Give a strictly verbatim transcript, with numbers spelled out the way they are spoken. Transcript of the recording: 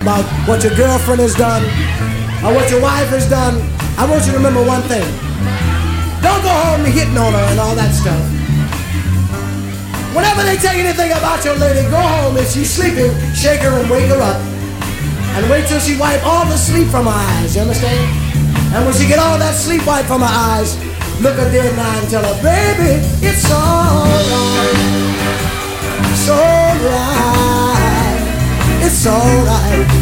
about what your girlfriend has done or what your wife has done, I want you to remember one thing. Don't go home hitting on her and all that stuff. Whenever they tell you anything about your lady, go home. If she's sleeping, shake her and wake her up. And wait till she wipe all the sleep from her eyes, you understand? And when she get all that sleep wiped from her eyes, look her dead in the eye and tell her, baby, it's alright. It's alright. It's alright.